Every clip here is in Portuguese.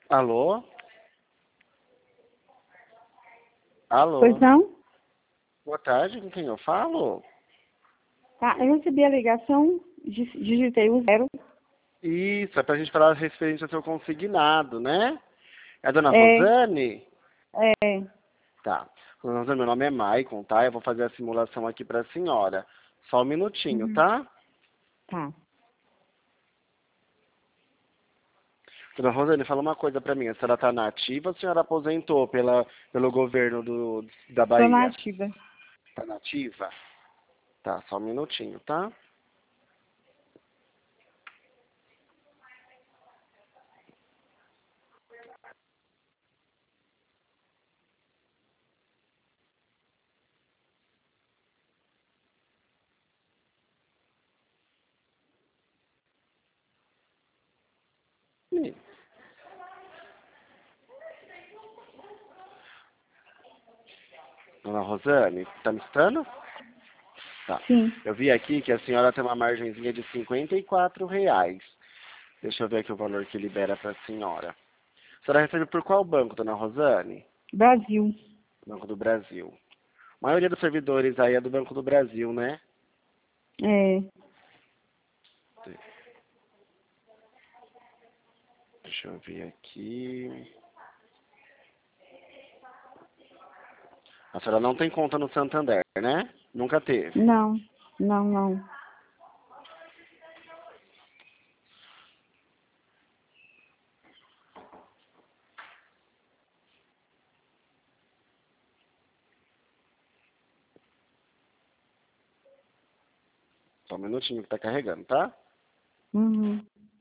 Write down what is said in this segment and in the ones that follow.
Alô? Pois Alô? não? Boa tarde, com quem eu falo? Tá, eu recebi a ligação, digitei o 0. Isso, é pra gente falar referente ao seu consignado, né? É a dona É, Rosane? é, Tá. Dona Rosane, meu nome é Maicon, tá? Eu vou fazer a simulação aqui pra senhora. Só um minutinho, uhum, tá? tá. Dona Rosane, fala uma coisa pra mim. A senhora tá na ativa ou a senhora aposentou pelo governo da Tô na Bahia? ativa. Tá na ativa? Tá, só um minutinho, tá? Ih, Dona Rosane, tá me escutando? Tá. Sim, Eu vi aqui que a senhora tem uma margenzinha de R$ 54. Deixa eu ver aqui o valor que libera para a senhora. A senhora recebe por qual banco, dona Rosane? Brasil. Banco do Brasil. A maioria dos servidores aí é do Banco do Brasil, né? É, Deixa eu ver aqui. A senhora não tem conta no Santander, né? Nunca teve. não, não, não. Só um minutinho que tá carregando, tá? Uhum.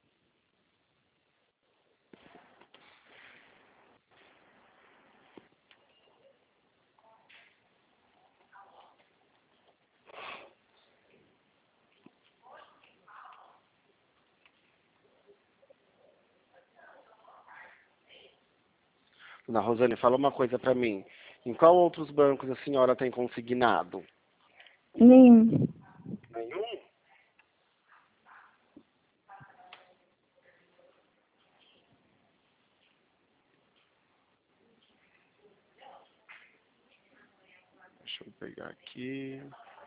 Dona Rosane, fala uma coisa pra mim. Em qual outros bancos a senhora tem consignado? Nenhum. Nenhum? Deixa eu pegar aqui.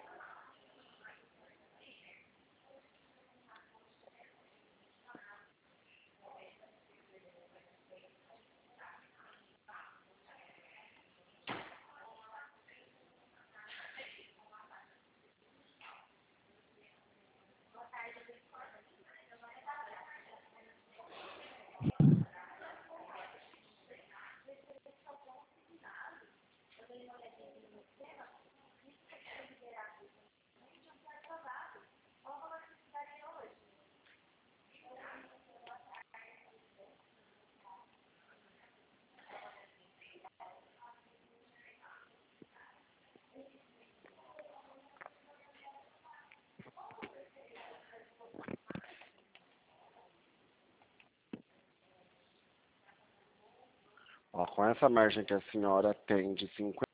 Ó, com essa margem que a senhora tem de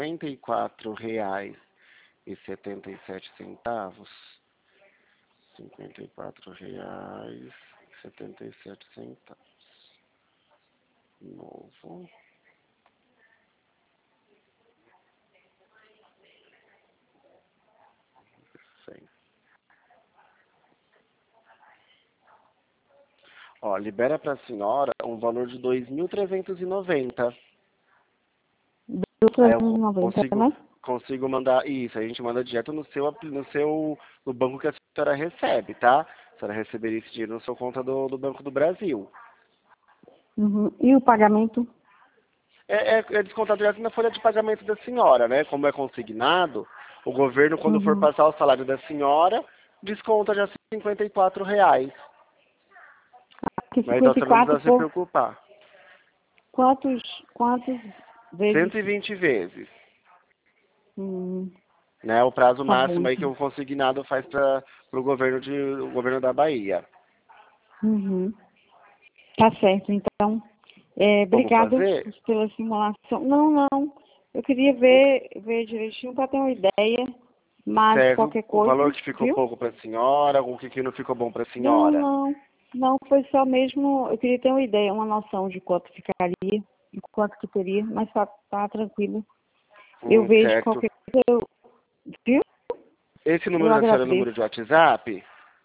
R$ 54,77, R$ 54,77, novo, 100. Ó, libera para a senhora um valor de 2.390. Aí eu 290, consigo, né? consigo mandar isso, a gente manda direto no banco que a senhora recebe, tá? A senhora receberia esse dinheiro na sua conta do Banco do Brasil. Uhum. E o pagamento? É descontado direto na folha de pagamento da senhora, né? Como é consignado, o governo, quando for Uhum. passar o salário da senhora, desconta já R$ 54. Que Mas então a senhora não 54 precisa se por preocupar. quantos, quantos vezes? 120 vezes, Hum, né? O prazo tá bom, máximo aí que então. o consignado faz para o governo da Bahia. Uhum. Tá certo, então. Vamos Obrigada fazer? pela simulação. Não, não. Eu queria ver direitinho para ter uma ideia, mas Serve qualquer o coisa, valor que ficou viu? pouco para a senhora, o que não ficou bom para a Não, senhora. não. Não, foi só mesmo, eu queria ter uma ideia, uma noção de quanto ficaria, de quanto que teria, mas tá tranquilo. Eu vejo Certo. qualquer coisa, viu? Esse Eu número da senhora é o número agradeço. de WhatsApp?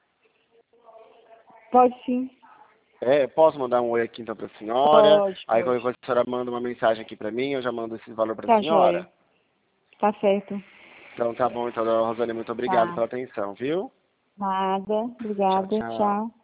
Pode sim, Posso mandar um oi aqui então pra senhora? pode, Aí qualquer pode. coisa a senhora manda uma mensagem aqui pra mim, eu já mando esse valor pra Tá senhora. joia, tá certo. Então tá bom, então, dona Rosane, muito obrigado Tá. pela atenção, viu? Nada, Tchau, obrigada, tchau. tchau.